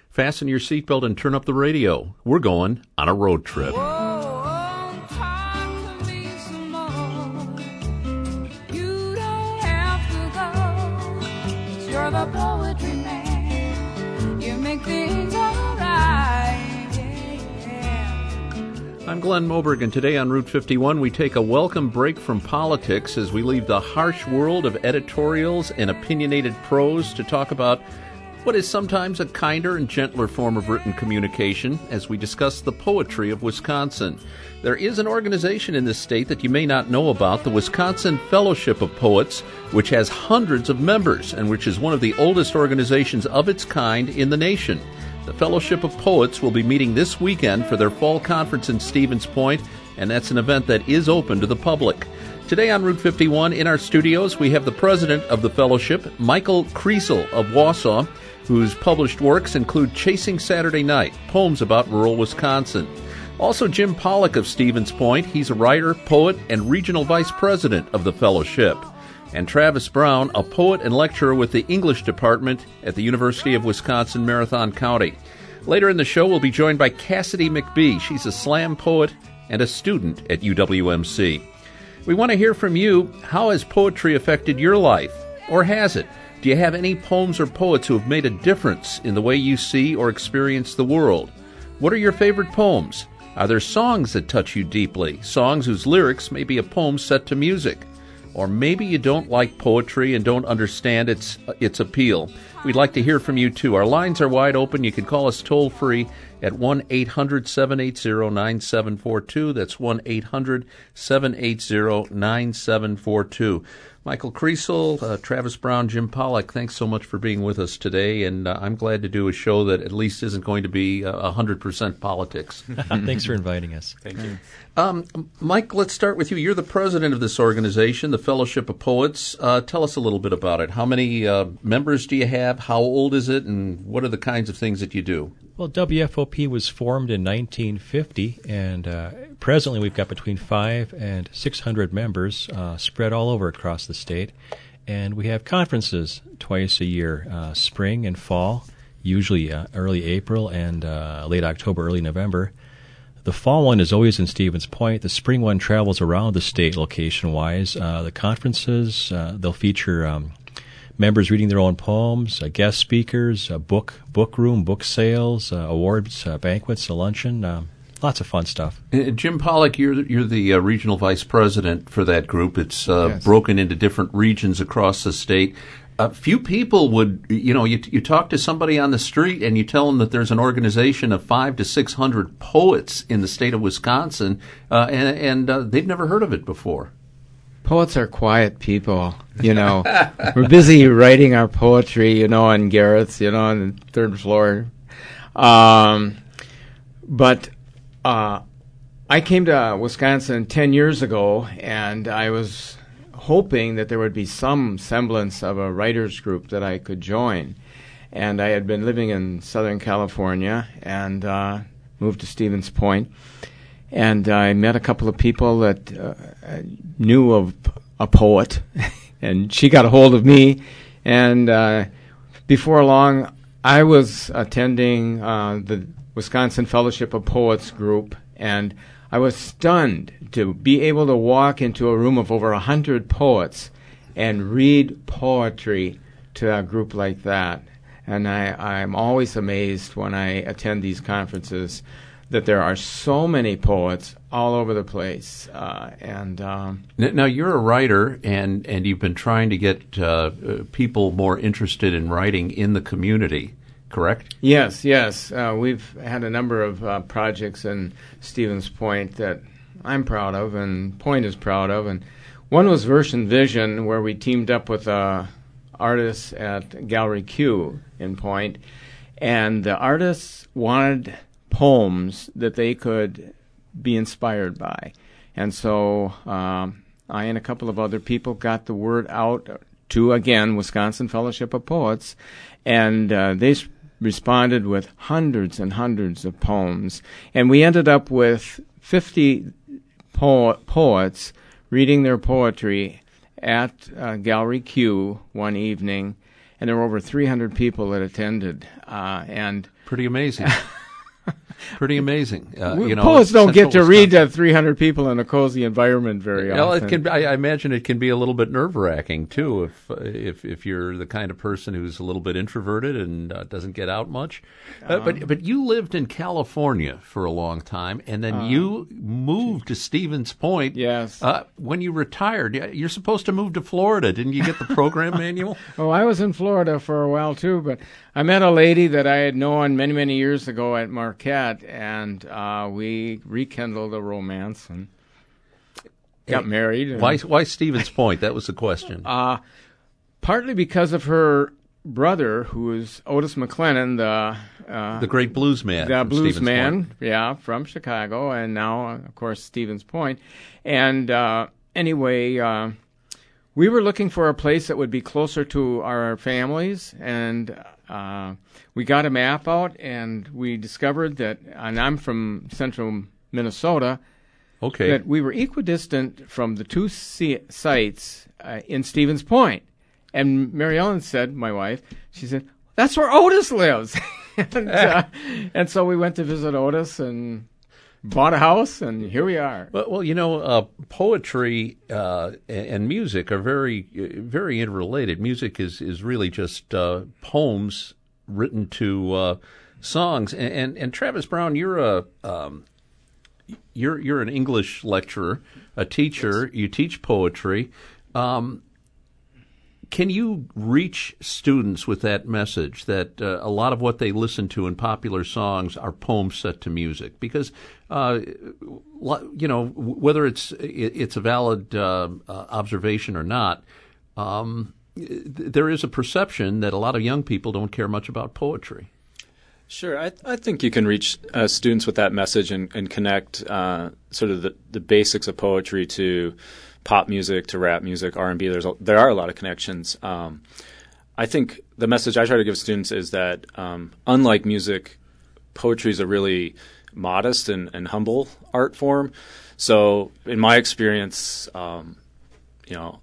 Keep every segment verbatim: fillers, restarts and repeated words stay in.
Fasten your seatbelt and turn up the radio. We're going on a road trip. Whoa, talk to me some more. You don't have to go, 'cause you're the poetry man. You make things alright, yeah, yeah. I'm Glenn Moberg, and today on Route fifty-one we take a welcome break from politics as we leave the harsh world of editorials and opinionated prose to talk about what is sometimes a kinder and gentler form of written communication as we discuss the poetry of Wisconsin. There is an organization in this state that you may not know about, the Wisconsin Fellowship of Poets, which has hundreds of members and which is one of the oldest organizations of its kind in the nation. The Fellowship of Poets will be meeting this weekend for their fall conference in Stevens Point, and that's an event that is open to the public. Today on Route fifty-one, in our studios, we have the president of the fellowship, Michael Kriesel of Wausau, whose published works include Chasing Saturday Night, poems about rural Wisconsin. Also, Jim Pollock of Stevens Point. He's a writer, poet, and regional vice president of the fellowship. And Travis Brown, a poet and lecturer with the English department at the University of Wisconsin, Marathon County. Later in the show, we'll be joined by Cassidy McBee. She's a slam poet and a student at U W M C. We want to hear from you. How has poetry affected your life? Or has it? Do you have any poems or poets who have made a difference in the way you see or experience the world? What are your favorite poems? Are there songs that touch you deeply? Songs whose lyrics may be a poem set to music? Or maybe you don't like poetry and don't understand its its appeal. We'd like to hear from you, too. Our lines are wide open. You can call us toll-free at one eight hundred seven eight zero nine seven four two. That's one eight hundred seven eight zero nine seven four two. Michael Kriesel, uh, Travis Brown, Jim Pollock, thanks so much for being with us today, and uh, I'm glad to do a show that at least isn't going to be uh, one hundred percent politics. Thanks for inviting us. Thank you. Um, Mike, let's start with you. You're the president of this organization, the Fellowship of Poets. Uh, tell us a little bit about it. How many uh, members do you have? How old is it? And what are the kinds of things that you do? Well, W F O P was formed in nineteen fifty, and uh, presently we've got between five and six hundred members uh, spread all over across the state. And we have conferences twice a year, uh, spring and fall, usually uh, early April and uh, late October, early November. The fall one is always in Stevens Point. The spring one travels around the state location-wise. Uh, the conferences, uh, they'll feature um, members reading their own poems, uh, guest speakers, a book book room, book sales, uh, awards, uh, banquets, a luncheon, um, lots of fun stuff. Uh, Jim Pollock, you're you're the uh, regional vice president for that group. It's uh, yes. broken into different regions across the state. A few people would, you know, you you talk to somebody on the street and you tell them that there's an organization of five to six hundred poets in the state of Wisconsin, uh, and and uh, they've never heard of it before. Poets are quiet people, you know. We're busy writing our poetry, you know, on garrets, you know, on the third floor. Um, but uh, I came to Wisconsin ten years ago, and I was hoping that there would be some semblance of a writers group that I could join. And I had been living in Southern California and uh, moved to Stevens Point. And I met a couple of people that uh, knew of a poet, and she got a hold of me. And uh, before long, I was attending uh, the Wisconsin Fellowship of Poets group, and I was stunned to be able to walk into a room of over a hundred poets and read poetry to a group like that. And I, I'm always amazed when I attend these conferences that there are so many poets all over the place. Uh, and um, Now, you're a writer, and, and you've been trying to get uh, people more interested in writing in the community, correct? Yes, yes. Uh, we've had a number of uh, projects in Stevens Point that I'm proud of and Point is proud of. And one was Verse and Vision, where we teamed up with uh, artists at Gallery Q in Point. And the artists wanted poems that they could be inspired by. And so um, I and a couple of other people got the word out to, again, Wisconsin Fellowship of Poets, and uh, they s- responded with hundreds and hundreds of poems. And we ended up with fifty po- poets reading their poetry at uh, Gallery Q one evening. and there were over three hundred people that attended. Uh, and Pretty amazing. Pretty amazing. Uh, you know, poets don't get to Central read to three hundred people in a cozy environment very Well, often. it can. Be, I I imagine it can be a little bit nerve wracking too, if uh, if if you're the kind of person who's a little bit introverted and uh, doesn't get out much. Uh, but but you lived in California for a long time, and then you moved to Stevens Point. Yes. Uh, when you retired, you're supposed to move to Florida. Didn't you get the program manual? Oh, I was in Florida for a while too, but I met a lady that I had known many, many years ago at Marquette, and uh, we rekindled a romance and got Hey, married. And, Why why Stevens Point? That was the question. Uh, partly because of her brother, who is Otis McLennan, the uh, The great blues man. the from blues Stevens man, Point. yeah, from Chicago, and now, uh, of course, Stevens Point. And uh, anyway, uh, we were looking for a place that would be closer to our families, and uh, we got a map out, and we discovered that, and I'm from central Minnesota, Okay. that we were equidistant from the two si- sites uh, in Stevens Point. And Mary Ellen said, my wife, she said, that's where Otis lives. and, uh, and so we went to visit Otis and bought a house, and here we are. Well, well you know, uh, poetry uh, and, and music are very, uh, very interrelated. Music is, is really just uh, poems written to uh, songs. And, and and Travis Brown, you're a um, you're you're an English lecturer, a teacher. Yes. You teach poetry. Um, Can you reach students with that message that uh, a lot of what they listen to in popular songs are poems set to music? Because, uh, you know, whether it's it's a valid uh, uh, observation or not, um, there is a perception that a lot of young people don't care much about poetry. Sure. I, th- I think you can reach uh, students with that message and, and connect uh, sort of the, the basics of poetry to pop music, to rap music, R and B. There's a, there are a lot of connections. Um, I think the message I try to give students is that um, unlike music, poetry is a really modest and, and humble art form. So in my experience, um, you know,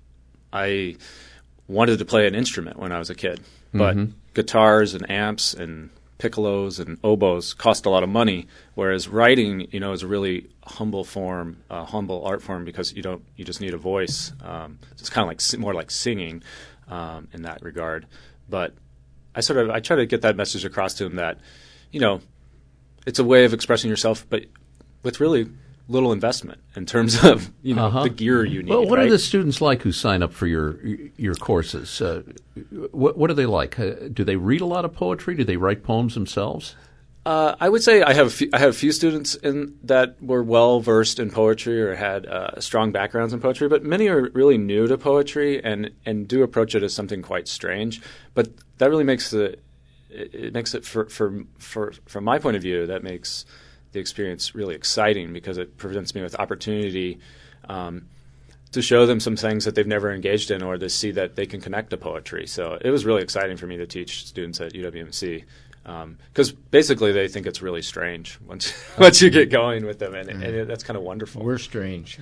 I wanted to play an instrument when I was a kid, but Mm-hmm. guitars and amps and piccolos and oboes cost a lot of money, whereas writing, you know, is a really humble form, uh, humble art form because you don't, you just need a voice. Um, so it's kind of like si- more like singing um, in that regard. But I sort of I try to get that message across to them that, you know, it's a way of expressing yourself, but with really little investment in terms of you know Uh-huh. the gear you need. Well, what right? are the students like who sign up for your your courses? Uh, what what are they like? Uh, do they read a lot of poetry? Do they write poems themselves? Uh, I would say I have a few, I have a few students in that were well versed in poetry or had uh, strong backgrounds in poetry, but many are really new to poetry and, and do approach it as something quite strange. But that really makes the it, it makes it for, for for from my point of view that makes the experience really exciting because it presents me with opportunity um, to show them some things that they've never engaged in or to see that they can connect to poetry. So it was really exciting for me to teach students at U W M C. Because um, basically they think it's really strange once once you get going with them, and, and it, that's kind of wonderful. We're strange.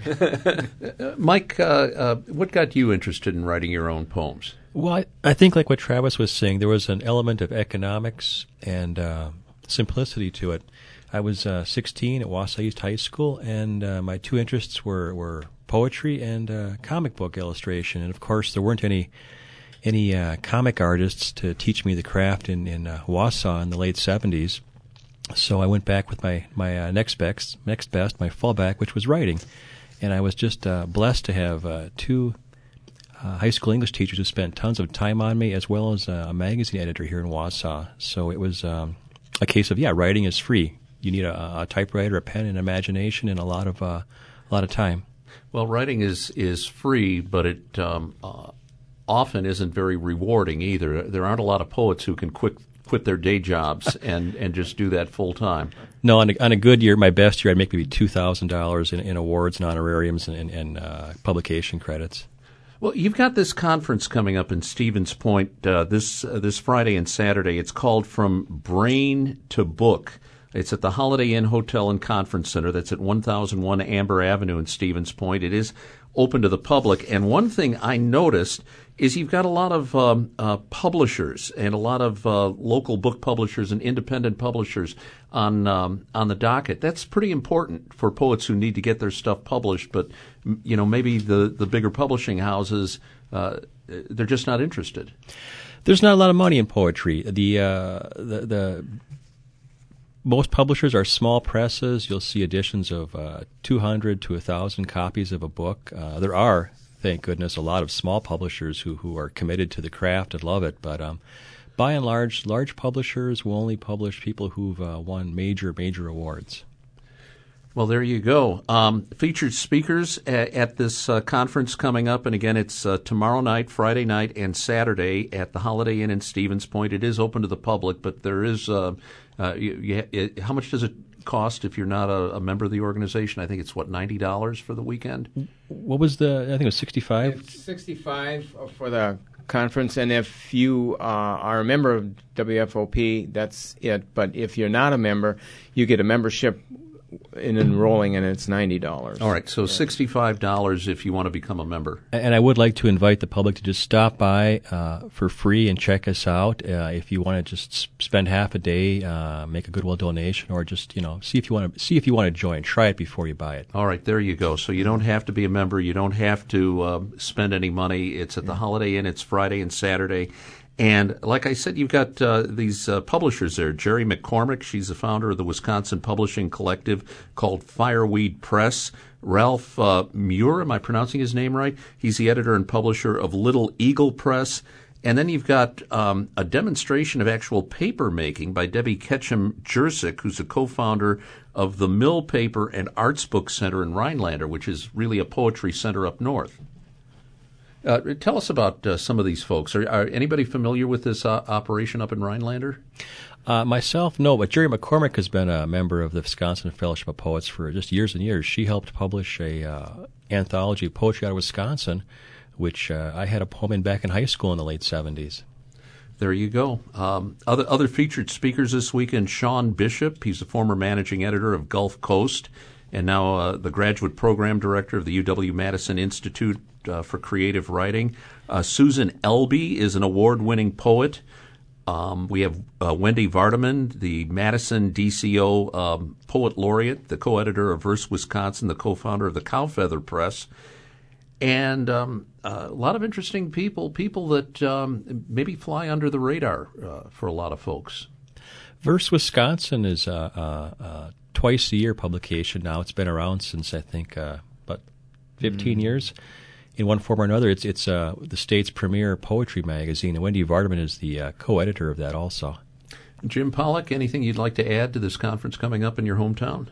Uh, Mike, uh, uh, what got you interested in writing your own poems? Well, I, I think like what Travis was saying, there was an element of economics and uh, simplicity to it. I was uh, sixteen at Wausau East High School, and uh, my two interests were, were poetry and uh, comic book illustration. And, of course, there weren't any any uh, comic artists to teach me the craft in, in uh, Wausau in the late seventies. So I went back with my, my uh, next best, next best, my fallback, which was writing. And I was just uh, blessed to have uh, two uh, high school English teachers who spent tons of time on me, as well as uh, a magazine editor here in Wausau. So it was um, a case of, yeah, writing is free. You need a, a typewriter, a pen, an imagination, and a lot of uh, a lot of time. Well, writing is, is free, but it um, uh, often isn't very rewarding either. There aren't a lot of poets who can quit quit their day jobs and, and just do that full time. No, on a, on a good year, my best year, I'd make maybe two thousand dollars in, in awards and honorariums and, and, and uh, publication credits. Well, you've got this conference coming up in Stevens Point uh, this uh, this Friday and Saturday. It's called From Brain to Book. It's at the Holiday Inn Hotel and Conference Center. That's at one thousand one Amber Avenue in Stevens Point. It is open to the public. And one thing I noticed is you've got a lot of um, uh, publishers and a lot of uh, local book publishers and independent publishers on um, on the docket. That's pretty important for poets who need to get their stuff published. But you know, maybe the the bigger publishing houses, uh, they're just not interested. There's not a lot of money in poetry. The uh, the, the most publishers are small presses. You'll see editions of uh, two hundred to one thousand copies of a book. Uh, there are, thank goodness, a lot of small publishers who, who are committed to the craft and love it. But um, by and large, large publishers will only publish people who've uh, won major, major awards. Well, there you go. Um, featured speakers at, at this uh, conference coming up, and again, it's uh, tomorrow night, Friday night, and Saturday at the Holiday Inn in Stevens Point. It is open to the public, but there is uh, uh, you, you, it, how much does it cost if you're not a, a member of the organization? I think it's what ninety dollars for the weekend. What was the? I think it was sixty-five. It's sixty-five for the conference, and if you uh, are a member of W F O P, that's it. But if you're not a member, you get a membership in enrolling, and it's ninety dollars. All right, so sixty-five dollars if you want to become a member. And I would like to invite the public to just stop by uh, for free and check us out. Uh, if you want to just s- spend half a day, uh, make a goodwill donation, or just you know see if you want to see if you want to join. Try it before you buy it. All right, there you go. So you don't have to be a member. You don't have to uh, spend any money. It's at the Holiday Inn. It's Friday and Saturday. And like I said, you've got uh, these uh, publishers there. Jerry McCormick, she's the founder of the Wisconsin Publishing Collective called Fireweed Press. Ralph uh, Muir, am I pronouncing his name right? He's the editor and publisher of Little Eagle Press. And then you've got um, a demonstration of actual paper making by Debbie Ketchum-Jersick, who's a co-founder of the Mill Paper and Arts Book Center in Rhinelander, which is really a poetry center up north. Uh, tell us about uh, some of these folks. Are, are anybody familiar with this uh, operation up in Rhinelander? Uh, myself, no, but Jerry McCormick has been a member of the Wisconsin Fellowship of Poets for just years and years. She helped publish a uh, anthology of poetry out of Wisconsin, which uh, I had a poem in back in high school in the late seventies. There you go. Um, other other featured speakers this weekend, Sean Bishop. He's the former managing editor of Gulf Coast and now uh, the graduate program director of the U W-Madison Institute uh, for Creative Writing. Uh, Susan Elby is an award-winning poet. Um, we have uh, Wendy Vardaman, the Madison D C O um, Poet Laureate, the co-editor of Verse Wisconsin, the co-founder of the Cowfeather Press. And um, uh, a lot of interesting people, people that um, maybe fly under the radar uh, for a lot of folks. Verse Wisconsin is a, a, a twice-a-year publication now. It's been around since, I think, uh, about fifteen mm. years. In one form or another, it's it's uh, the state's premier poetry magazine, and Wendy Vardaman is the uh, co-editor of that also. Jim Pollack, anything you'd like to add to this conference coming up in your hometown?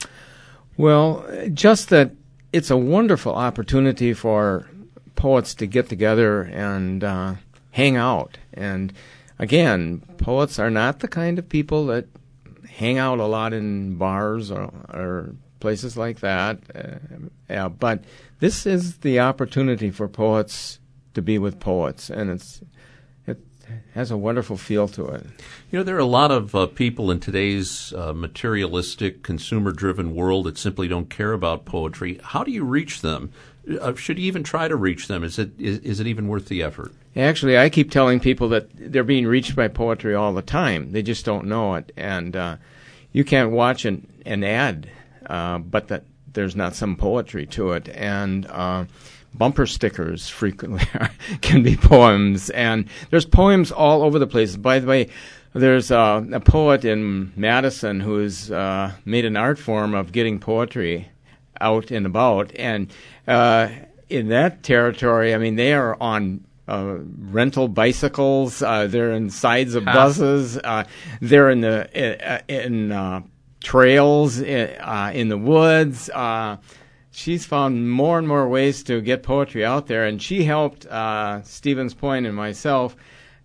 Well, just that it's a wonderful opportunity for poets to get together and uh, hang out. And again, poets are not the kind of people that hang out a lot in bars or, or places like that. Uh, yeah, but this is the opportunity for poets to be with poets, and it's it has a wonderful feel to it. You know, there are a lot of uh, people in today's uh, materialistic, consumer-driven world that simply don't care about poetry. How do you reach them? Uh, should you even try to reach them? Is it is, is it even worth the effort? Actually, I keep telling people that they're being reached by poetry all the time. They just don't know it. And uh, you can't watch an, an ad, uh, but that there's not some poetry to it. And uh, bumper stickers frequently can be poems. And there's poems all over the place. By the way, there's uh, a poet in Madison who's uh, made an art form of getting poetry out and about. And uh, in that territory, I mean, they are on uh, rental bicycles. Uh, they're in sides of buses. Uh, they're in the in, in uh, trails in, uh, in the woods. Uh, she's found more and more ways to get poetry out there, and she helped uh, Stevens Point and myself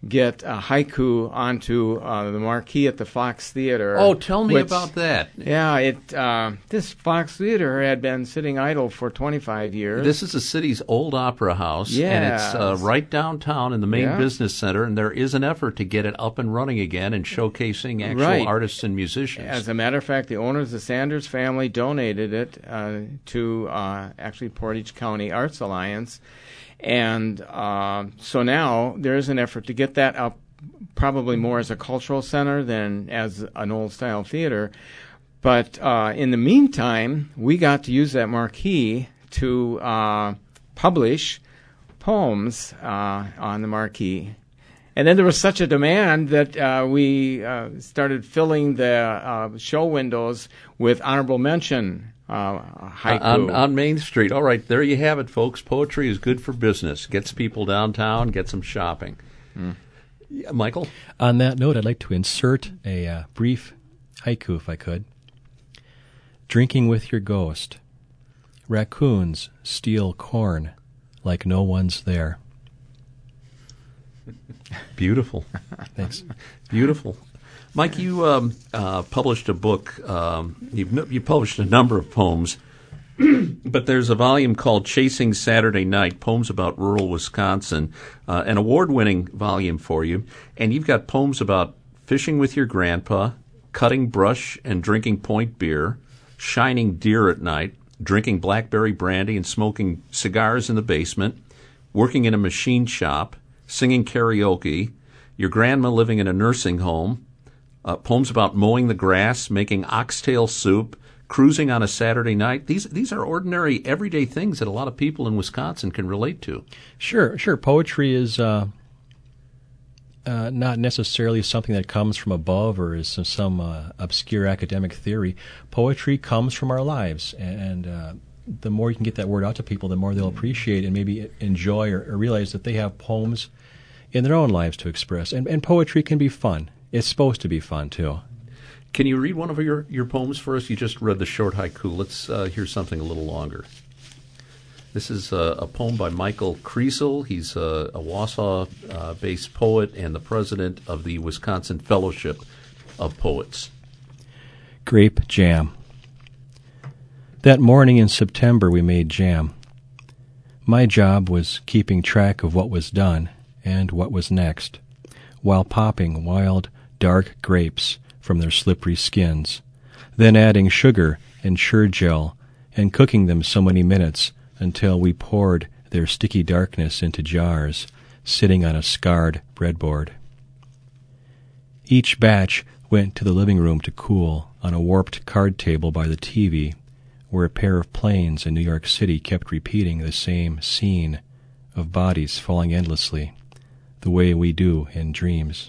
get a haiku onto uh, the marquee at the Fox Theater. Oh, tell me which, about that. Yeah, it uh, this Fox Theater had been sitting idle for twenty-five years. This is the city's old opera house, yes. and it's uh, right downtown in the main yeah. business center, and there is an effort to get it up and running again and showcasing actual right. artists and musicians. As a matter of fact, the owners, the Sanders family, donated it uh, to uh, actually Portage County Arts Alliance. And uh, so now there is an effort to get that up probably more as a cultural center than as an old-style theater. But uh, in the meantime, we got to use that marquee to uh, publish poems uh, on the marquee. And then there was such a demand that uh, we uh, started filling the uh, show windows with honorable mention uh, haiku. On, on Main Street. All right, there you have it, folks. Poetry is good for business. Gets people downtown, gets them shopping. Mm. Yeah, Michael? On that note, I'd like to insert a uh, brief haiku, if I could. Drinking with your ghost. Raccoons steal corn like no one's there. Beautiful. Thanks. Beautiful. Mike, you um, uh, published a book. Um, you've, you published a number of poems, but there's a volume called Chasing Saturday Night, Poems About Rural Wisconsin, uh, an award-winning volume for you. And you've got poems about fishing with your grandpa, cutting brush and drinking point beer, shining deer at night, drinking blackberry brandy and smoking cigars in the basement, working in a machine shop, singing karaoke, your grandma living in a nursing home, uh, poems about mowing the grass, making oxtail soup, cruising on a Saturday night. These these are ordinary, everyday things that a lot of people in Wisconsin can relate to. Sure, sure. Poetry is uh, uh, not necessarily something that comes from above or is some, some uh, obscure academic theory. Poetry comes from our lives, and uh, the more you can get that word out to people, the more they'll appreciate and maybe enjoy or, or realize that they have poems in their own lives to express. And, and poetry can be fun. It's supposed to be fun, too. Can you read one of your, your poems for us? You just read the short haiku. Let's uh, hear something a little longer. This is uh, a poem by Michael Kriesel. He's a, a Wausau-based uh, poet and the president of the Wisconsin Fellowship of Poets. Grape jam. That morning in September we made jam. My job was keeping track of what was done and what was next, while popping wild, dark grapes from their slippery skins, then adding sugar and Sure-Gel and cooking them so many minutes until we poured their sticky darkness into jars, sitting on a scarred breadboard. Each batch went to the living room to cool on a warped card table by the T V, where a pair of planes in New York City kept repeating the same scene of bodies falling endlessly, the way we do in dreams.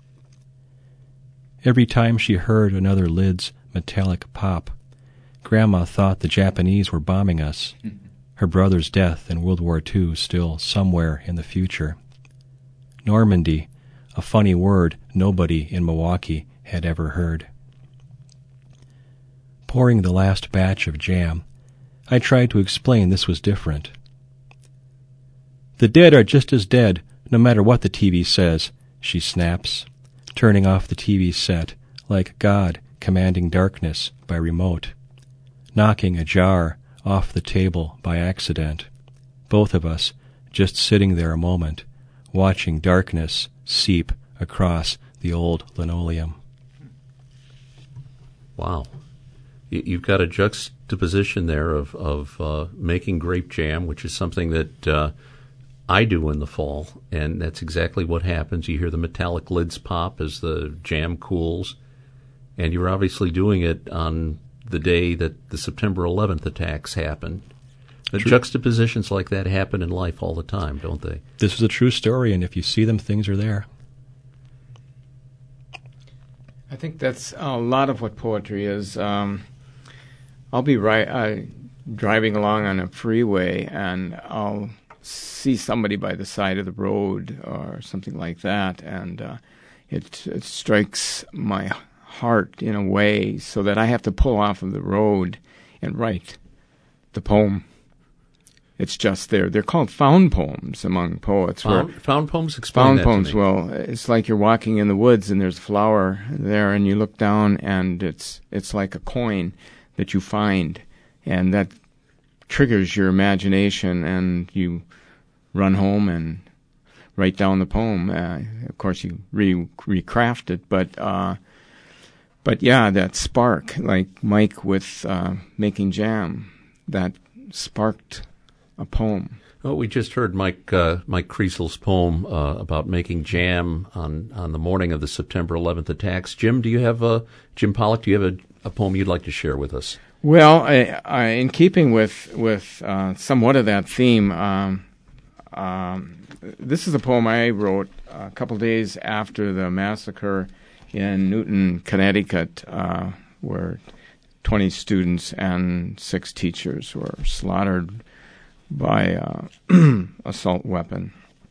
Every time she heard another lid's metallic pop, Grandma thought the Japanese were bombing us, her brother's death in World War Two still somewhere in the future. Normandy, a funny word nobody in Milwaukee had ever heard. Pouring the last batch of jam, I tried to explain this was different. The dead are just as dead, no matter what the T V says, she snaps, turning off the T V set like God commanding darkness by remote, knocking a jar off the table by accident, both of us just sitting there a moment, watching darkness seep across the old linoleum. Wow. You've got a juxtaposition there of, of uh, making grape jam, which is something that uh, I do in the fall, and that's exactly what happens. You hear the metallic lids pop as the jam cools, and you're obviously doing it on the day that the September eleventh attacks happened. The juxtapositions like that happen in life all the time, don't they? This is a true story, and if you see them, things are there. I think that's a lot of what poetry is. Um, I'll be right, uh, driving along on a freeway, and I'll see somebody by the side of the road or something like that, and uh, it, it strikes my heart in a way so that I have to pull off of the road and write the poem. It's just there. They're called found poems among poets. Found, where found poems? Explain found that poems. to me. Well, it's like you're walking in the woods and there's a flower there, and you look down and it's it's like a coin that you find, and that triggers your imagination, and you run home and write down the poem. Uh, of course, you re- recraft it, but uh, but yeah, that spark, like Mike with uh, making jam, that sparked a poem. Well, we just heard Mike uh, Mike Creasel's poem uh, about making jam on, on the morning of the September eleventh attacks. Jim, do you have a Jim Pollock? Do you have a, a poem you'd like to share with us? Well, I, I, in keeping with with uh, somewhat of that theme, um, um, this is a poem I wrote a couple days after the massacre in Newton, Connecticut, uh, where twenty students and six teachers were slaughtered by uh, assault weapon.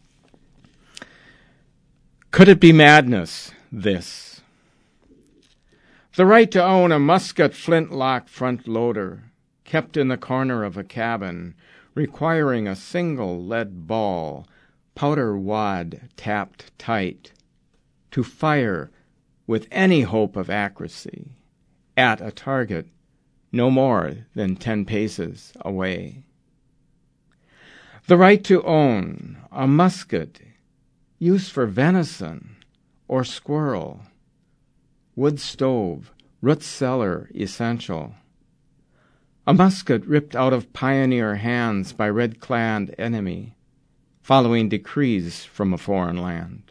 Could it be madness, this? The right to own a musket flintlock front loader, kept in the corner of a cabin, requiring a single lead ball, powder wad tapped tight, to fire with any hope of accuracy at a target no more than ten paces away. The right to own a musket used for venison or squirrel, wood stove, root cellar essential. A musket ripped out of pioneer hands by red-clad enemy, following decrees from a foreign land.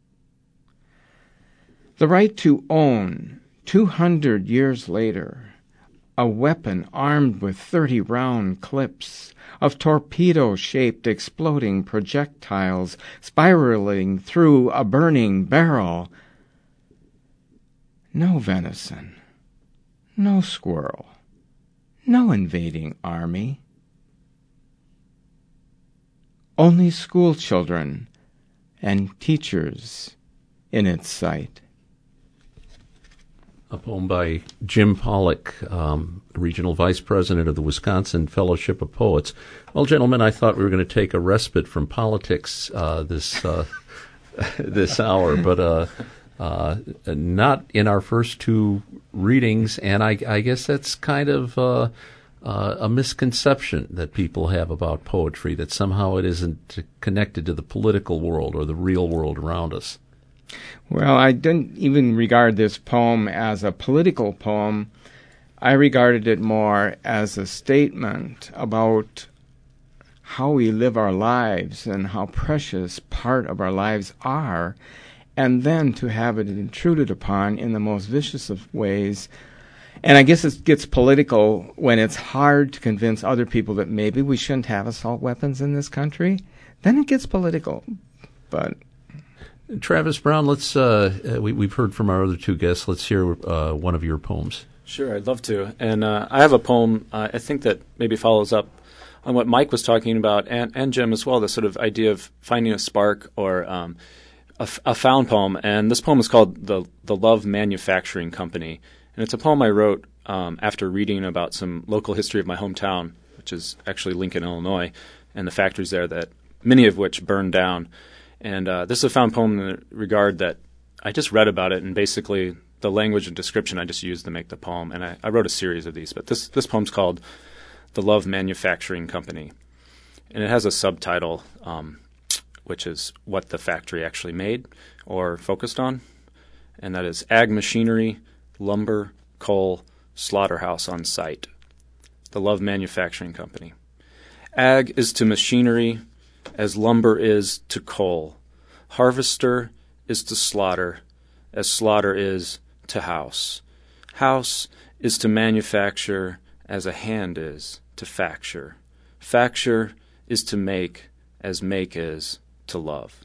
The right to own, two hundred years later, a weapon armed with thirty-round clips of torpedo-shaped exploding projectiles spiraling through a burning barrel. No venison, no squirrel, no invading army. Only school children and teachers in its sight. A poem by Jim Pollock, um, Regional Vice President of the Wisconsin Fellowship of Poets. Well, gentlemen, I thought we were going to take a respite from politics uh, this uh, this hour, but uh, uh, not in our first two readings, and I, I guess that's kind of uh, uh, a misconception that people have about poetry, that somehow it isn't connected to the political world or the real world around us. Well, I didn't even regard this poem as a political poem. I regarded it more as a statement about how we live our lives and how precious part of our lives are, and then to have it intruded upon in the most vicious of ways. And I guess it gets political when it's hard to convince other people that maybe we shouldn't have assault weapons in this country. Then it gets political. But Travis Brown, let's. Uh, we, we've heard from our other two guests. Let's hear uh, one of your poems. Sure, I'd love to. And uh, I have a poem uh, I think that maybe follows up on what Mike was talking about, and, and Jim as well, the sort of idea of finding a spark or um, a, f- a found poem. And this poem is called The, the Love Manufacturing Company. And it's a poem I wrote um, after reading about some local history of my hometown, which is actually Lincoln, Illinois, and the factories there, that many of which burned down. And uh, this is a found poem in the regard that I just read about it, and basically the language and description I just used to make the poem. And I, I wrote a series of these, but this, this poem's called The Love Manufacturing Company. And it has a subtitle, um, which is what the factory actually made or focused on. And that is Ag Machinery, Lumber, Coal, Slaughterhouse on Site. The Love Manufacturing Company. Ag is to machinery as lumber is to coal. Harvester is to slaughter, as slaughter is to house. House is to manufacture, as a hand is to facture. Facture is to make, as make is to love.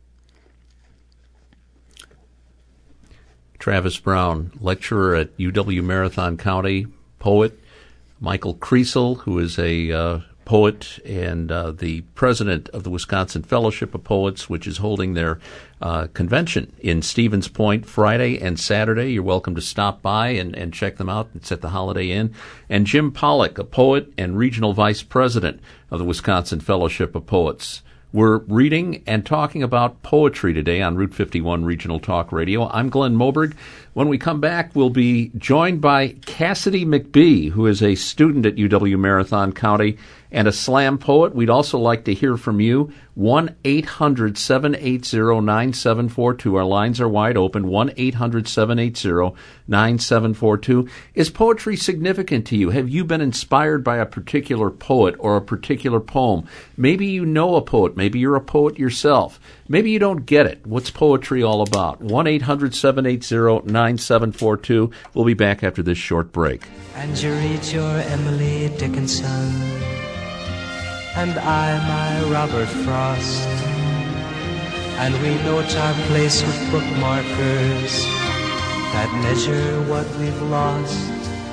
Travis Brown, lecturer at U W Marathon County, poet. Michael Creasel, who is a uh, poet and uh, the president of the Wisconsin Fellowship of Poets, which is holding their uh, convention in Stevens Point Friday and Saturday. You're welcome to stop by and, and check them out. It's at the Holiday Inn. And Jim Pollock, a poet and regional vice president of the Wisconsin Fellowship of Poets. We're reading and talking about poetry today on Route fifty-one Regional Talk Radio. I'm Glenn Moberg. When we come back, we'll be joined by Cassidy McBee, who is a student at U W Marathon County and a slam poet. We'd also like to hear from you. one eight hundred seven eight zero nine seven four two. Our lines are wide open. one eight hundred seven eight zero nine seven four two. Is poetry significant to you? Have you been inspired by a particular poet or a particular poem? Maybe you know a poet. Maybe you're a poet yourself. Maybe you don't get it. What's poetry all about? one eight hundred seven eight zero nine seven four two. We'll be back after this short break. And you read your Emily Dickinson, and I my Robert Frost, and we note our place with bookmarkers that measure what we've lost.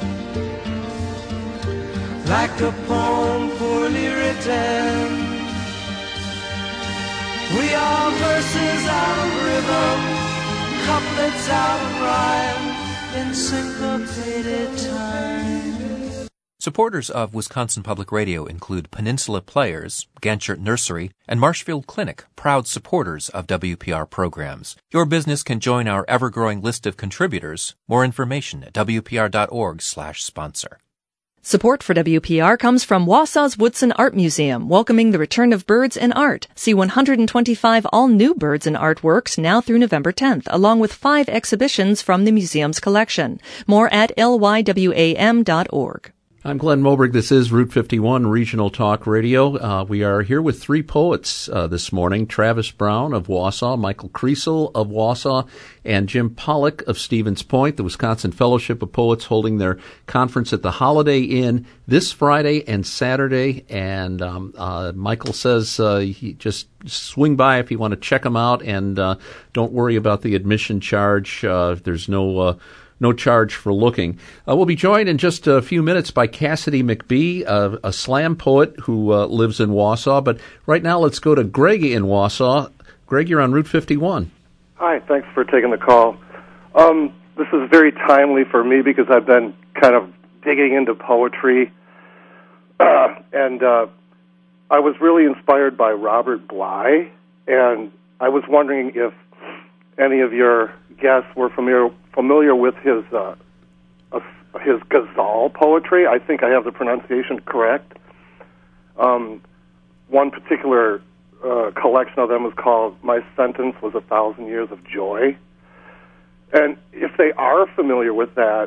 Like a poem poorly written, we are verses out of rhythm, couplets out of rhyme, in syncopated time. Supporters of Wisconsin Public Radio include Peninsula Players, Ganchert Nursery, and Marshfield Clinic, proud supporters of W P R programs. Your business can join our ever-growing list of contributors. More information at w p r dot org slash sponsor. Support for W P R comes from Wausau's Woodson Art Museum, welcoming the return of birds and art. See one hundred twenty-five all-new birds and artworks now through November tenth, along with five exhibitions from the museum's collection. More at l y w a m dot org. I'm Glenn Moberg. This is Route fifty-one Regional Talk Radio. Uh, we are here with three poets uh, this morning, Travis Brown of Wausau, Michael Kriesel of Wausau, and Jim Pollock of Stevens Point, the Wisconsin Fellowship of Poets, holding their conference at the Holiday Inn this Friday and Saturday. And um, uh, Michael says uh, he just swing by if you want to check them out, and uh, don't worry about the admission charge. Uh, there's no... Uh, No charge for looking. Uh, we'll be joined in just a few minutes by Cassidy McBee, uh, a slam poet who uh, lives in Wausau. But right now, let's go to Greg in Wausau. Greg, you're on Route fifty-one. Hi, thanks for taking the call. Um, this is very timely for me because I've been kind of digging into poetry. Uh, and uh, I was really inspired by Robert Bly. And I was wondering if any of your guests were familiar familiar with his uh, uh, his ghazal poetry. I think I have the pronunciation correct. Um, one particular uh, collection of them was called "My Sentence Was a Thousand Years of Joy." And if they are familiar with that,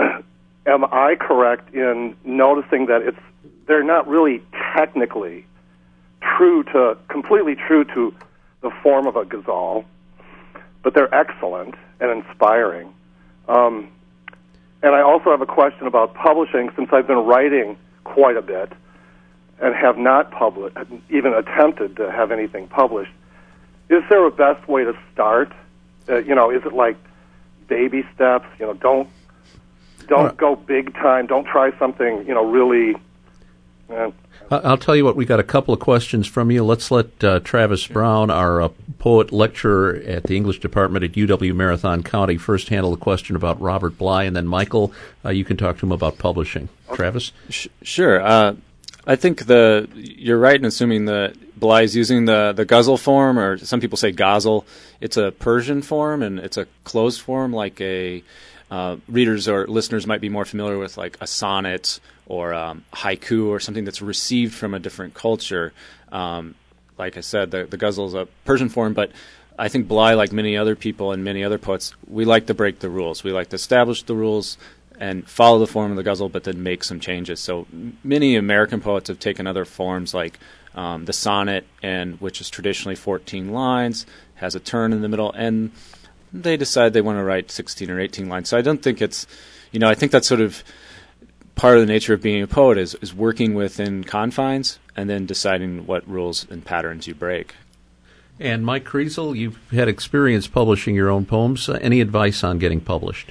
am I correct in noticing that it's they're not really technically true to completely true to the form of a ghazal, but they're excellent and inspiring. Um, and I also have a question about publishing, since I've been writing quite a bit and have not published, even attempted to have anything published. Is there a best way to start? Uh, you know, is it like baby steps? You know, don't don't right. go big time. Don't try something, you know, really... Uh, I'll tell you what, we got a couple of questions from you. Let's let uh, Travis Brown, our uh, poet lecturer at the English department at U W Marathon County, first handle the question about Robert Bly, and then Michael, uh, you can talk to him about publishing. Okay. Travis? Sh- sure. Uh, I think the you're right in assuming that Bly's using the, the ghazal form, or some people say ghazal. It's a Persian form, and it's a closed form, like a uh, readers or listeners might be more familiar with, like a sonnet or um, haiku or something that's received from a different culture. Um, like I said, the, the ghazal is a Persian form, but I think Bly, like many other people and many other poets, we like to break the rules. We like to establish the rules and follow the form of the ghazal, but then make some changes. So many American poets have taken other forms, like um, the sonnet, and which is traditionally fourteen lines, has a turn in the middle, and they decide they want to write sixteen or eighteen lines. So I don't think it's, you know, I think that's sort of part of the nature of being a poet is, is working within confines and then deciding what rules and patterns you break. And Mike Kriesel, you've had experience publishing your own poems. Uh, any advice on getting published?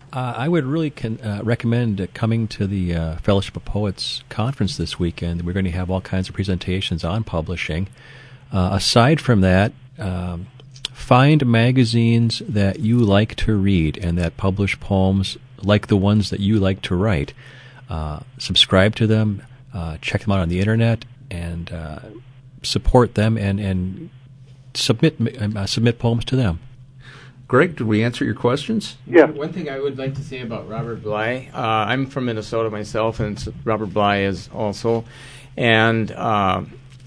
Uh, I would really con- uh, recommend uh, coming to the uh, Fellowship of Poets conference this weekend. We're going to have all kinds of presentations on publishing. Uh, aside from that, um, find magazines that you like to read and that publish poems like the ones that you like to write. Uh, subscribe to them, uh, check them out on the internet, and uh, support them and, and submit uh, submit poems to them. Greg, did we answer your questions? Yeah. One thing I would like to say about Robert Bly, uh, I'm from Minnesota myself, and s- Robert Bly is also. And uh,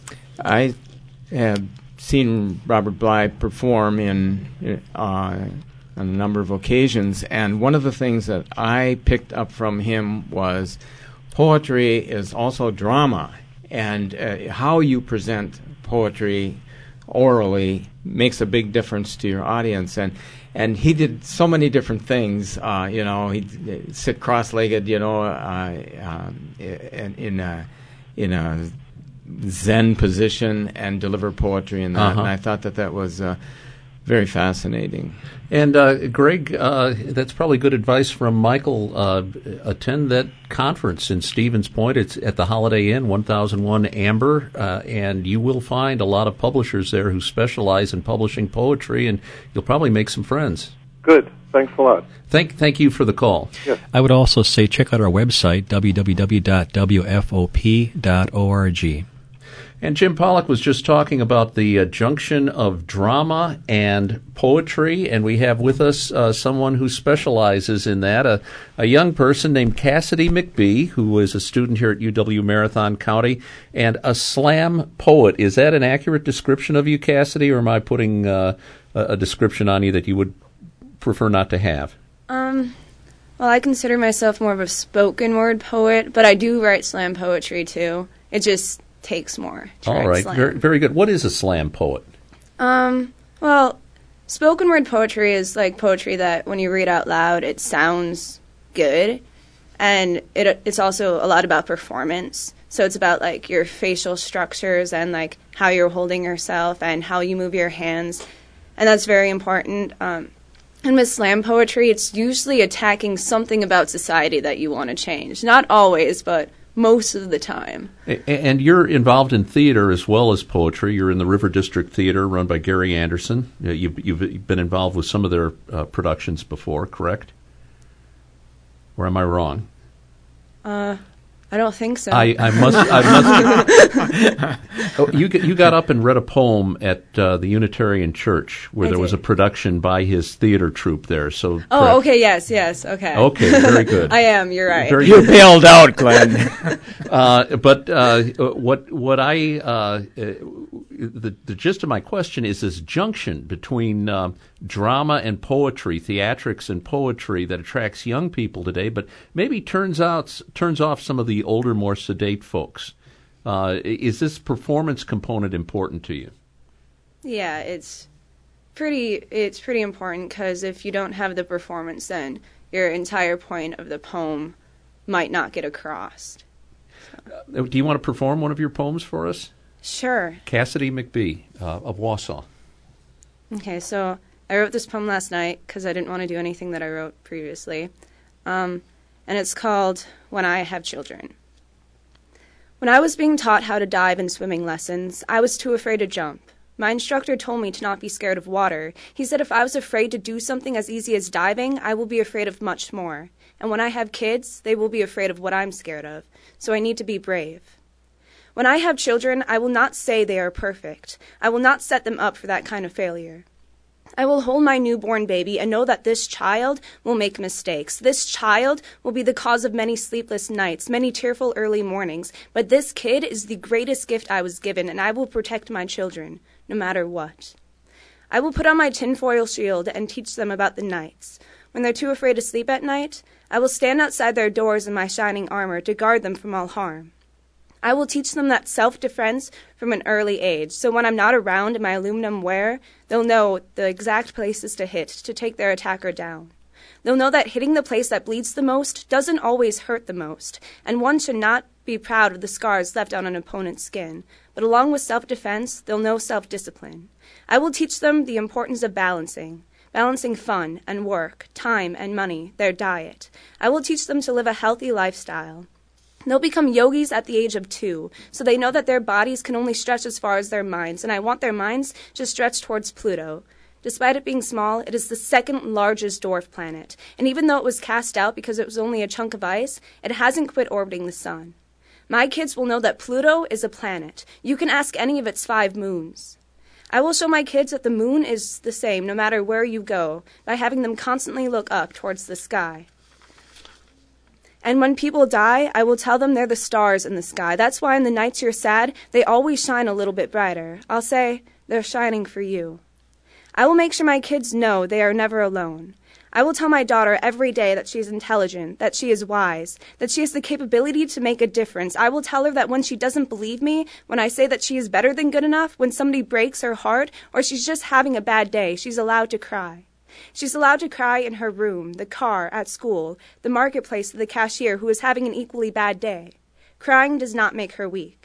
I have seen Robert Bly perform in uh, on a number of occasions. And one of the things that I picked up from him was poetry is also drama. And uh, how you present poetry orally makes a big difference to your audience, and and he did so many different things. Uh, you know, he'd sit cross-legged, you know, uh, um, in, in a in a Zen position and deliver poetry in that. Uh-huh. And I thought that that was uh, very fascinating. And uh, Greg, uh, that's probably good advice from Michael. Uh, attend that conference in Stevens Point. It's at the Holiday Inn, one thousand one Amber, uh, and you will find a lot of publishers there who specialize in publishing poetry, and you'll probably make some friends. Good. Thanks a lot. Thank, thank you for the call. Yes. I would also say check out our website, w w w dot w f o p dot org. And Jim Pollack was just talking about the uh, junction of drama and poetry, and we have with us uh, someone who specializes in that, a, a young person named Cassidy McBee, who is a student here at U W Marathon County, and a slam poet. Is that an accurate description of you, Cassidy, or am I putting uh, a, a description on you that you would prefer not to have? Um, well, I consider myself more of a spoken word poet, but I do write slam poetry, too. It just takes more to All write right, slam. very, very good. What is a slam poet? Um, well, spoken word poetry is like poetry that when you read out loud, it sounds good. And it it's also a lot about performance. So it's about like your facial structures and like how you're holding yourself and how you move your hands. And that's very important. Um, and with slam poetry, it's usually attacking something about society that you want to change. Not always, but most of the time. A- And you're involved in theater as well as poetry. You're in the River District Theater run by Gary Anderson. Uh, You've, you've been involved with some of their uh, productions before, correct? Or am I wrong? Uh, I don't think so. I, I must. I must. Oh, you g- you got up and read a poem at uh, the Unitarian Church where I there was a did. production by his theater troupe there. So Oh, correct. okay, yes, yes, okay. Okay, very good. I am, you're right. Very You bailed out, Glenn. Uh, but uh, what what I uh, uh, the the gist of my question is this junction between uh, drama and poetry, theatrics and poetry that attracts young people today, but maybe turns out turns off some of the older, more sedate folks. Uh, is this performance component important to you? Yeah, it's pretty it's pretty important because if you don't have the performance, then your entire point of the poem might not get across. Uh, Do you want to perform one of your poems for us? Sure. Cassidy McBee uh, of Wausau. Okay, so I wrote this poem last night because I didn't want to do anything that I wrote previously. Um, and it's called When I Have Children. When I was being taught how to dive in swimming lessons, I was too afraid to jump. My instructor told me to not be scared of water. He said if I was afraid to do something as easy as diving, I will be afraid of much more. And when I have kids, they will be afraid of what I'm scared of. So I need to be brave. When I have children, I will not say they are perfect. I will not set them up for that kind of failure. I will hold my newborn baby and know that this child will make mistakes. This child will be the cause of many sleepless nights, many tearful early mornings. But this kid is the greatest gift I was given, and I will protect my children, no matter what. I will put on my tinfoil shield and teach them about the nights. When they're too afraid to sleep at night, I will stand outside their doors in my shining armor to guard them from all harm. I will teach them that self-defense from an early age, so when I'm not around in my aluminum wear, they'll know the exact places to hit to take their attacker down. They'll know that hitting the place that bleeds the most doesn't always hurt the most, and one should not be proud of the scars left on an opponent's skin. But along with self-defense, they'll know self-discipline. I will teach them the importance of balancing. balancing fun and work, time and money, their diet. I will teach them to live a healthy lifestyle. They'll become yogis at the age of two, so they know that their bodies can only stretch as far as their minds, and I want their minds to stretch towards Pluto. Despite it being small, it is the second largest dwarf planet, and even though it was cast out because it was only a chunk of ice, it hasn't quit orbiting the sun. My kids will know that Pluto is a planet. You can ask any of its five moons. I will show my kids that the moon is the same no matter where you go by having them constantly look up towards the sky. And when people die, I will tell them they're the stars in the sky. That's why in the nights you're sad, they always shine a little bit brighter. I'll say, they're shining for you. I will make sure my kids know they are never alone. I will tell my daughter every day that she is intelligent, that she is wise, that she has the capability to make a difference. I will tell her that when she doesn't believe me, when I say that she is better than good enough, when somebody breaks her heart, or she's just having a bad day, she's allowed to cry. She's allowed to cry in her room, the car, at school, the marketplace to the cashier who is having an equally bad day. Crying does not make her weak.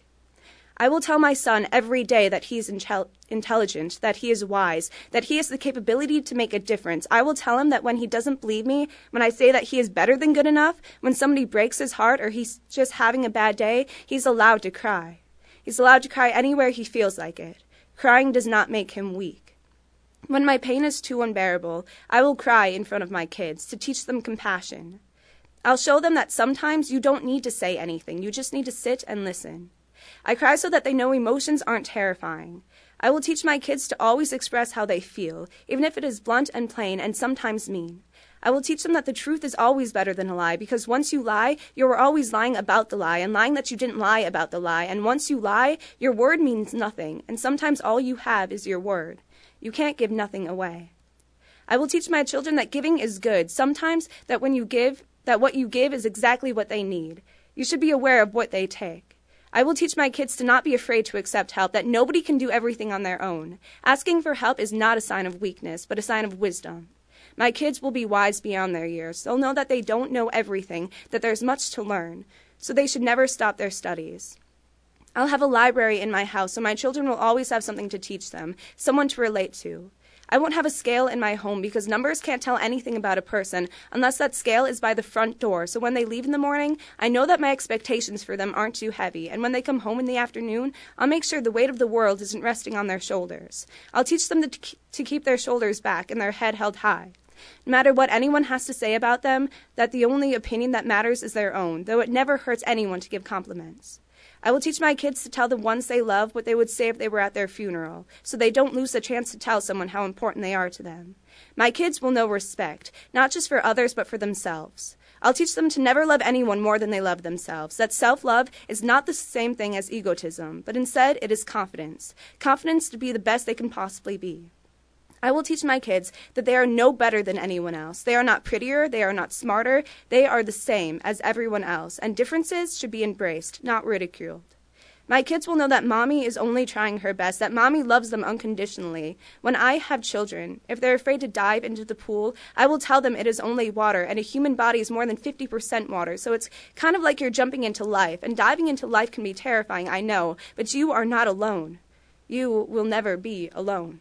I will tell my son every day that he is intel- intelligent, that he is wise, that he has the capability to make a difference. I will tell him that when he doesn't believe me, when I say that he is better than good enough, when somebody breaks his heart or he's just having a bad day, he's allowed to cry. He's allowed to cry anywhere he feels like it. Crying does not make him weak. When my pain is too unbearable, I will cry in front of my kids to teach them compassion. I'll show them that sometimes you don't need to say anything. You just need to sit and listen. I cry so that they know emotions aren't terrifying. I will teach my kids to always express how they feel, even if it is blunt and plain and sometimes mean. I will teach them that the truth is always better than a lie, because once you lie, you are always lying about the lie and lying that you didn't lie about the lie. And once you lie, your word means nothing, and sometimes all you have is your word. You can't give nothing away. I will teach my children that giving is good. Sometimes that when you give, that what you give is exactly what they need. You should be aware of what they take. I will teach my kids to not be afraid to accept help, that nobody can do everything on their own. Asking for help is not a sign of weakness, but a sign of wisdom. My kids will be wise beyond their years. They'll know that they don't know everything, that there's much to learn, so they should never stop their studies. I'll have a library in my house, so my children will always have something to teach them, someone to relate to. I won't have a scale in my home because numbers can't tell anything about a person unless that scale is by the front door. So when they leave in the morning, I know that my expectations for them aren't too heavy. And when they come home in the afternoon, I'll make sure the weight of the world isn't resting on their shoulders. I'll teach them to, to keep their shoulders back and their head held high. No matter what anyone has to say about them, that the only opinion that matters is their own, though it never hurts anyone to give compliments. I will teach my kids to tell the ones they love what they would say if they were at their funeral, so they don't lose the chance to tell someone how important they are to them. My kids will know respect, not just for others, but for themselves. I'll teach them to never love anyone more than they love themselves, that self-love is not the same thing as egotism, but instead it is confidence, confidence to be the best they can possibly be. I will teach my kids that they are no better than anyone else. They are not prettier, they are not smarter, they are the same as everyone else, and differences should be embraced, not ridiculed. My kids will know that mommy is only trying her best, that mommy loves them unconditionally. When I have children, if they're afraid to dive into the pool, I will tell them it is only water, and a human body is more than fifty percent water, so it's kind of like you're jumping into life, and diving into life can be terrifying, I know, but you are not alone. You will never be alone.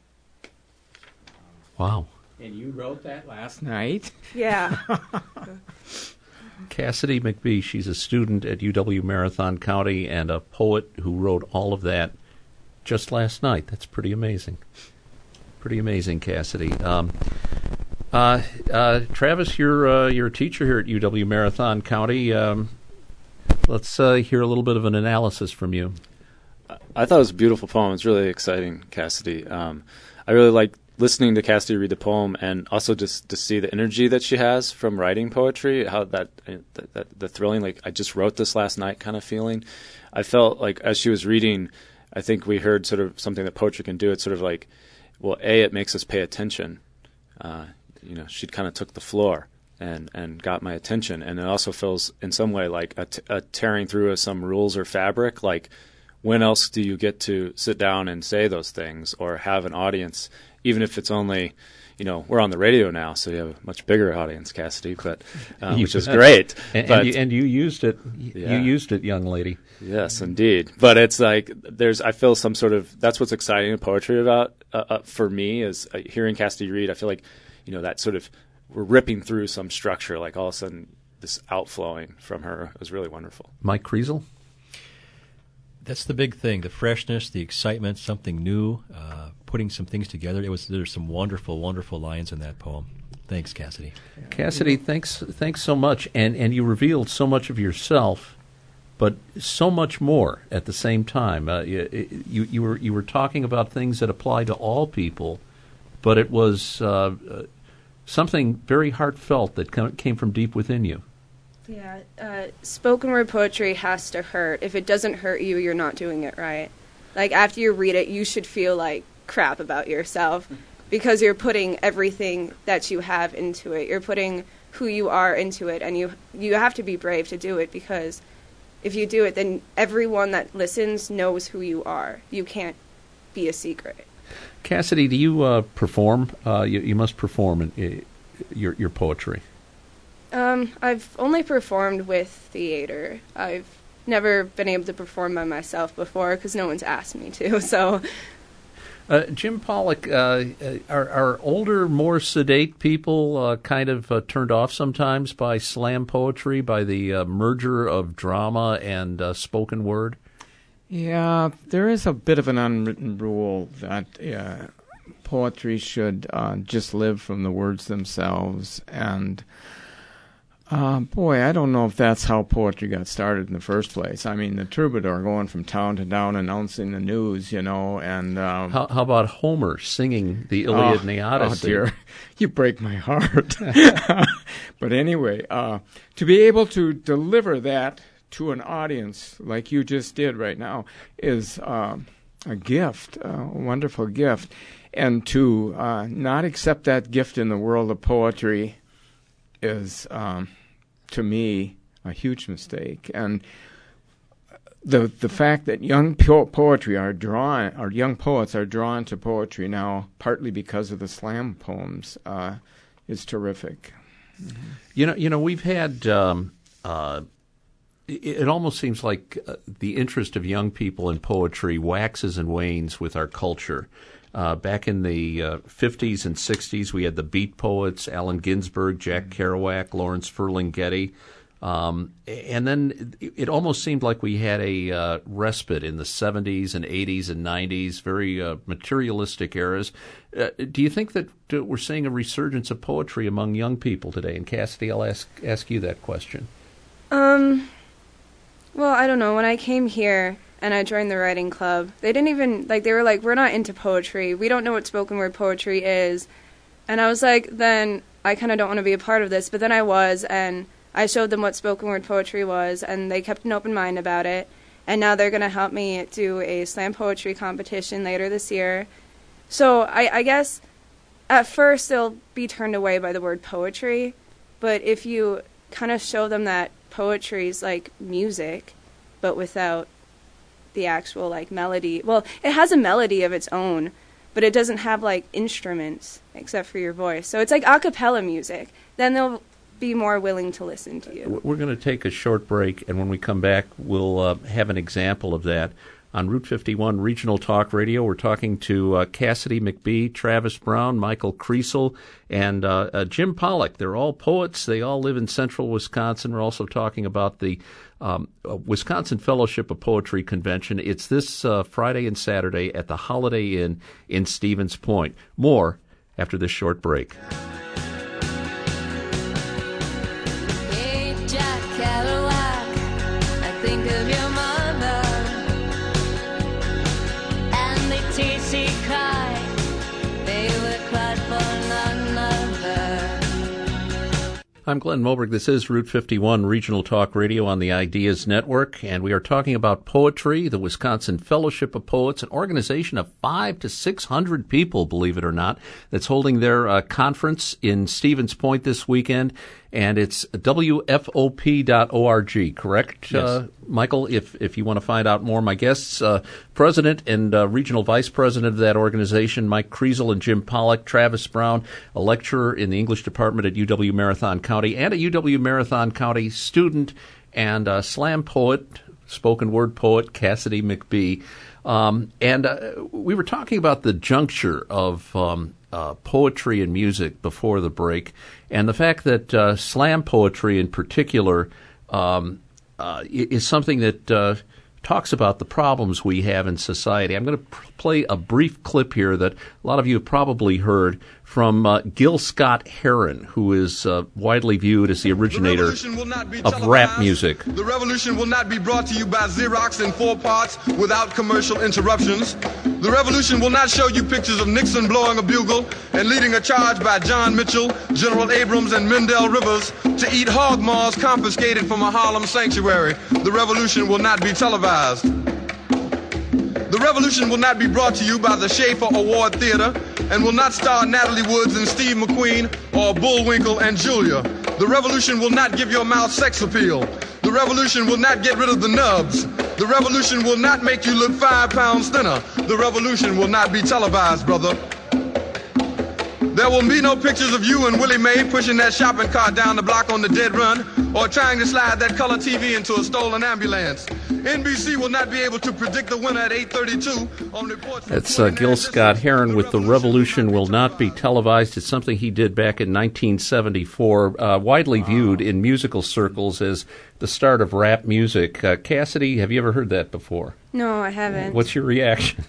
Wow. And you wrote that last night? Yeah. Cassidy McBee, she's a student at U W Marathon County and a poet who wrote all of that just last night. That's pretty amazing. Pretty amazing, Cassidy. Um, uh, uh, Travis, you're, uh, you're a teacher here at U W Marathon County. Um, let's uh, hear a little bit of an analysis from you. I thought it was a beautiful poem. It's really exciting, Cassidy. Um, I really like listening to Cassidy read the poem, and also just to see the energy that she has from writing poetry, how that, that, that the thrilling, like, I just wrote this last night kind of feeling. I felt like as she was reading, I think we heard sort of something that poetry can do. It's sort of like, well, A, it makes us pay attention. Uh, you know, she kind of took the floor and, and got my attention. And it also feels in some way like a, t- a tearing through of some rules or fabric. Like, when else do you get to sit down and say those things or have an audience? Even if it's only, you know, we're on the radio now, so you have a much bigger audience, Cassidy, but uh, which is great. And, but, and, you, and you used it. Yeah. You used it, young lady. Yes, indeed. But it's like there's, I feel some sort of, that's what's exciting in poetry about uh, uh, for me is uh, hearing Cassidy read. I feel like, you know, that sort of we're ripping through some structure, like all of a sudden this outflowing from her was really wonderful. Mike Kriesel? That's the big thing, the freshness, the excitement, something new, uh, putting some things together. It was There's some wonderful, wonderful lines in that poem. Thanks, Cassidy. Cassidy, thanks thanks so much. And, and you revealed so much of yourself, but so much more at the same time. Uh, you, you, you, were, you were talking about things that apply to all people, but it was uh, uh, something very heartfelt that com- came from deep within you. Yeah, uh, spoken word poetry has to hurt. If it doesn't hurt you, you're not doing it right. Like, after you read it, you should feel like crap about yourself because you're putting everything that you have into it. You're putting who you are into it, and you you have to be brave to do it, because if you do it, then everyone that listens knows who you are. You can't be a secret. Cassidy, do you uh, perform? Uh, you, you must perform in, in your your poetry. Um, I've only performed with theater. I've never been able to perform by myself before because no one's asked me to. So, uh, Jim Pollock, uh, are, are older, more sedate people uh, kind of uh, turned off sometimes by slam poetry, by the uh, merger of drama and uh, spoken word? Yeah, there is a bit of an unwritten rule that uh, poetry should uh, just live from the words themselves, and Uh, boy, I don't know if that's how poetry got started in the first place. I mean, the troubadour going from town to town announcing the news, you know, and... Um, how, how about Homer singing the Iliad oh, and the Odyssey? Oh, dear. You break my heart. But anyway, uh, to be able to deliver that to an audience like you just did right now is uh, a gift, a wonderful gift. And to uh, not accept that gift in the world of poetry is, um, to me, a huge mistake. And the the fact that young po- poetry are drawn, or young poets are drawn to poetry now, partly because of the slam poems, uh, is terrific. Mm-hmm. You know, you know, we've had. Um, uh, it, it almost seems like uh, the interest of young people in poetry waxes and wanes with our culture. Uh, back in the uh, fifties and sixties, we had the beat poets, Allen Ginsberg, Jack Kerouac, Lawrence Ferlinghetti. Um, and then it, it almost seemed like we had a uh, respite in the seventies and eighties and nineties, very uh, materialistic eras. Uh, do you think that uh, we're seeing a resurgence of poetry among young people today? And Cassidy, I'll ask, ask you that question. Um, well, I don't know. When I came here and I joined the writing club, they didn't even, like, they were like, we're not into poetry. We don't know what spoken word poetry is. And I was like, then I kind of don't want to be a part of this. But then I was, and I showed them what spoken word poetry was, and they kept an open mind about it. And now they're going to help me do a slam poetry competition later this year. So I, I guess at first they'll be turned away by the word poetry. But if you kind of show them that poetry is like music, but without the actual like melody. Well, it has a melody of its own, but it doesn't have like instruments except for your voice. So it's like a cappella music. Then they'll be more willing to listen to you. We're going to take a short break, and when we come back, we'll uh, have an example of that. On Route fifty-one Regional Talk Radio, we're talking to uh, Cassidy McBee, Travis Brown, Michael Kriesel, and uh, uh, Jim Pollock. They're all poets. They all live in central Wisconsin. We're also talking about the um, uh, Wisconsin Fellowship of Poetry Convention. It's this uh, Friday and Saturday at the Holiday Inn in Stevens Point. More after this short break. Hey, Jack Kerouac, I think of your mother, and the tears she cried, they were cried for none other. I'm Glenn Moberg. This is Route fifty-one Regional Talk Radio on the Ideas Network, and we are talking about poetry. The Wisconsin Fellowship of Poets, an organization of five to six hundred people, believe it or not, that's holding their uh, conference in Stevens Point this weekend, and it's W F O P dot org, correct, Yes. uh, Michael? If if you want to find out more, my guests, uh, President and uh, Regional Vice President of that organization, Mike Kriesel and Jim Pollock, Travis Brown, a lecturer in the English department at U W Marathon County, and a U W Marathon County student and uh, slam poet, spoken word poet, Cassidy McBee. Um, and uh, we were talking about the juncture of um, uh, poetry and music before the break, and the fact that uh, slam poetry in particular um, uh, is something that uh, talks about the problems we have in society. I'm going to pr- play a brief clip here that a lot of you have probably heard from uh, Gil Scott-Heron, who is uh, widely viewed as the originator the of rap music. The revolution will not be brought to you by Xerox in four parts without commercial interruptions. The revolution will not show you pictures of Nixon blowing a bugle and leading a charge by John Mitchell, General Abrams, and Mendel Rivers to eat hog maws confiscated from a Harlem sanctuary. The revolution will not be televised. The revolution will not be brought to you by the Schaefer Award Theater and will not star Natalie Woods and Steve McQueen or Bullwinkle and Julia. The revolution will not give your mouth sex appeal. The revolution will not get rid of the nubs. The revolution will not make you look five pounds thinner. The revolution will not be televised, brother. There will be no pictures of you and Willie Mae pushing that shopping cart down the block on the dead run or trying to slide that color T V into a stolen ambulance. N B C will not be able to predict the winner at eight thirty-two on reports. That's uh, Gil Scott-Heron with The Revolution Will Not Be Televised. It's something he did back in nineteen seventy-four, uh, widely viewed in musical circles as the start of rap music. Uh, Cassidy, have you ever heard that before? No, I haven't. What's your reaction?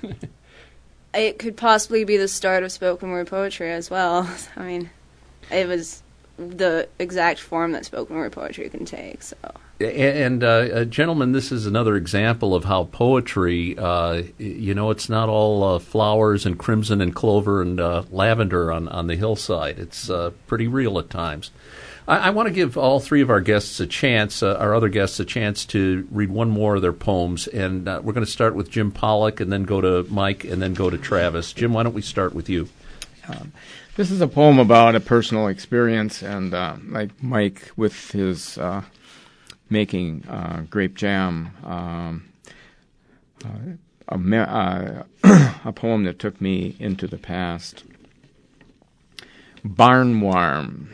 It could possibly be the start of spoken word poetry as well. I mean, it was the exact form that spoken word poetry can take. So, and uh, uh, gentlemen, this is another example of how poetry, uh, you know, it's not all uh, flowers and crimson and clover and uh, lavender on, on the hillside. It's uh, pretty real at times. I, I want to give all three of our guests a chance, uh, our other guests a chance to read one more of their poems, and uh, we're going to start with Jim Pollock and then go to Mike and then go to Travis. Jim, why don't we start with you? Um, this is a poem about a personal experience, and uh, like Mike with his uh, making uh, grape jam, um, uh, a, me- uh, a poem that took me into the past. Barnworm.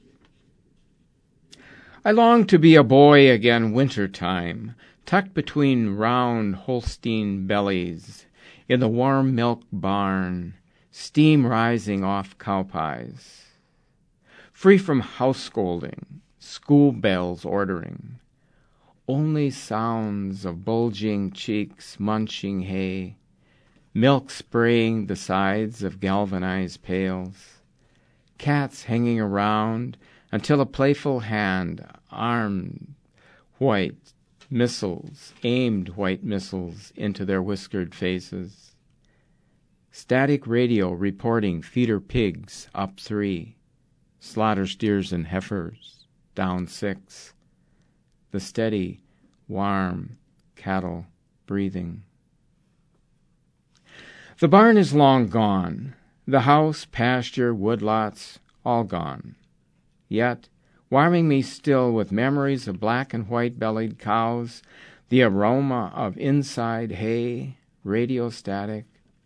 I long to be a boy again winter time, tucked between round Holstein bellies, in the warm milk barn, steam rising off cow pies. Free from house scolding, school bells ordering, only sounds of bulging cheeks munching hay, milk spraying the sides of galvanized pails, cats hanging around until a playful hand armed white missiles, aimed white missiles into their whiskered faces. Static radio reporting feeder pigs up three, slaughter steers and heifers down six. The steady, warm cattle breathing. The barn is long gone, the house, pasture, woodlots, all gone. Yet, warming me still with memories of black and white-bellied cows, the aroma of inside hay, radio static,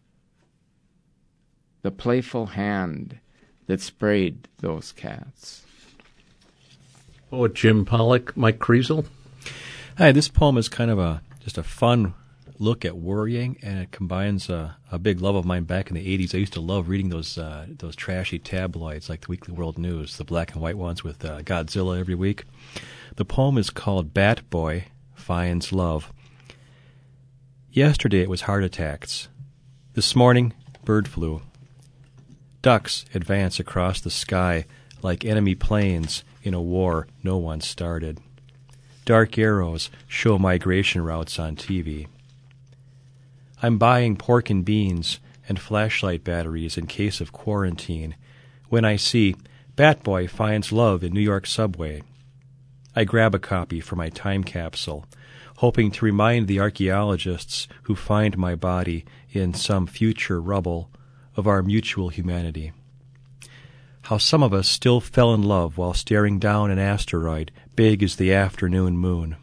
the playful hand that sprayed those cats. Oh, Jim Pollock, Mike Kriesel. Hi, this poem is kind of a just a fun look at worrying, and it combines a, a big love of mine back in the eighties. I used to love reading those uh, those trashy tabloids like the Weekly World News, the black and white ones with uh, Godzilla every week. The poem is called Bat Boy Finds Love. Yesterday it was heart attacks. This morning, bird flu. Ducks advance across the sky like enemy planes in a war no one started. Dark arrows show migration routes on T V. I'm buying pork and beans and flashlight batteries in case of quarantine when I see Bat Boy Finds Love in New York subway. I grab a copy for my time capsule, hoping to remind the archaeologists who find my body in some future rubble of our mutual humanity. How some of us still fell in love while staring down an asteroid big as the afternoon moon.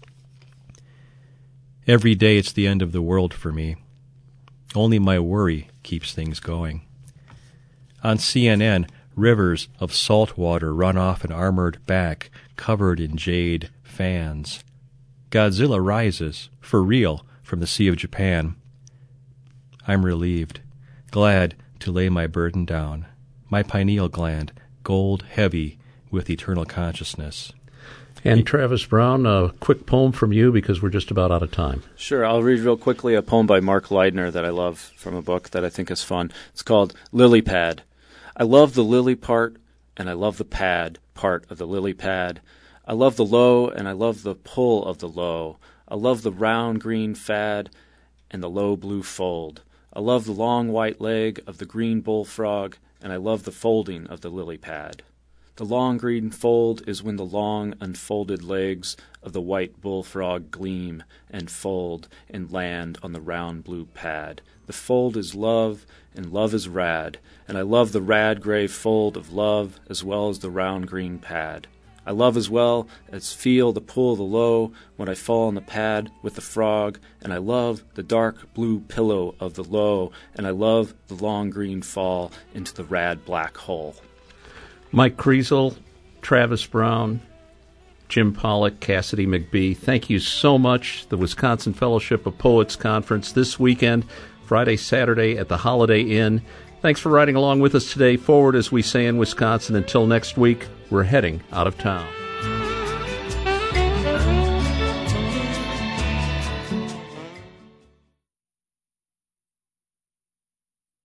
Every day it's the end of the world for me. Only my worry keeps things going. On C N N, rivers of salt water run off an armored back covered in jade fans. Godzilla rises, for real, from the Sea of Japan. I'm relieved, glad to lay my burden down, my pineal gland, gold heavy with eternal consciousness. And Travis Brown, a quick poem from you because we're just about out of time. Sure, I'll read real quickly a poem by Mark Leidner that I love from a book that I think is fun. It's called Lily Pad. I love the lily part, and I love the pad part of the lily pad. I love the low, and I love the pull of the low. I love the round green fad and the low blue fold. I love the long white leg of the green bullfrog, and I love the folding of the lily pad. The long green fold is when the long unfolded legs of the white bullfrog gleam and fold and land on the round blue pad. The fold is love, and love is rad, and I love the rad gray fold of love as well as the round green pad. I love as well as feel the pull of the low when I fall on the pad with the frog, and I love the dark blue pillow of the low, and I love the long green fall into the rad black hole. Mike Kriesel, Travis Brown, Jim Pollock, Cassidy McBee, thank you so much. The Wisconsin Fellowship of Poets Conference this weekend, Friday, Saturday at the Holiday Inn. Thanks for riding along with us today. Forward, as we say in Wisconsin. Until next week, we're heading out of town.